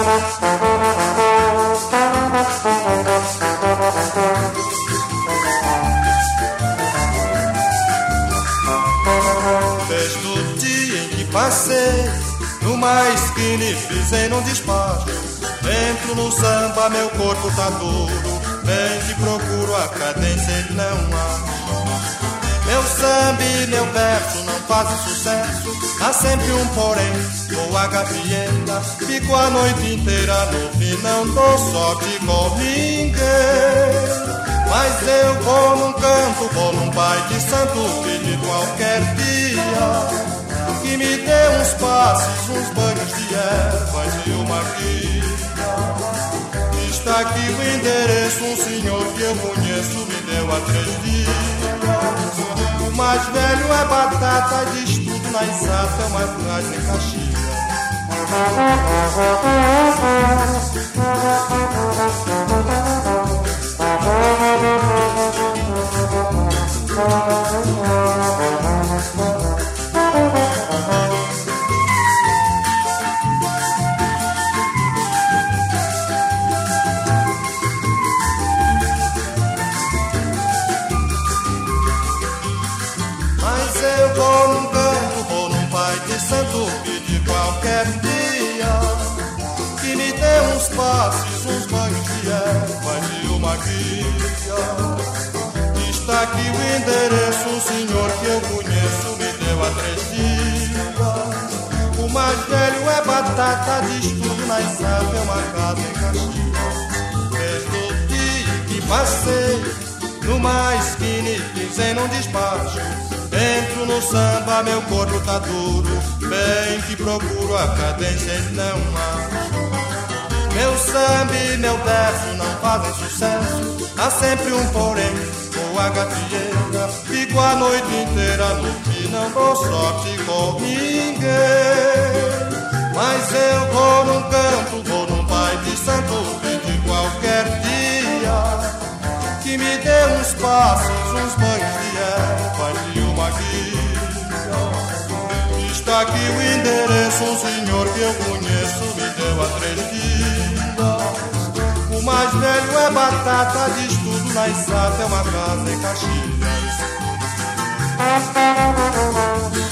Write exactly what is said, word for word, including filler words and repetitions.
Desde o dia em que passei numa esquina e pisei num despacho, entro no samba, meu corpo tá duro, bem que procuro a cadência e não acho. Meu samba e meu verso não fazem sucesso, há sempre um porém, ou a gavienda, fico a noite inteira no fim, não dou sorte com ninguém. Mas eu vou num canto, vou num pai de santo pedir qualquer dia que me dê uns passes, uns banhos de ervas e uma guia. Está aqui o endereço, um senhor que eu conheço me deu há três dias. O mais velho é batata, diz tudo na exata, é uma frase em Caxias. Mas eu vou num canto, vou num pai de santo pedir qualquer dia que me dê uns passes, uns banhos de erva e uma guia. Está aqui o endereço, um senhor que eu conheço me deu há três dias. O mais velho é batata, diz tudo na exata, é uma casa em Caxias. Desde o dia que passei numa esquina e pisei num despacho, entro no samba, meu corpo tá duro, bem que procuro a cadência e não acho. Meu samba e meu verso não fazem sucesso, há sempre um porém, ou a gafieira, fico a noite inteira no que não dou sorte com ninguém. Mas eu vou num canto, vou num pai de santo pedir qualquer dia que me dê uns passos, uns banhos de erva e uma guia. Está aqui o endereço, um senhor que eu conheço me deu há três dias. O mais velho é batata, diz tudo na exata, é uma casa em Caxias.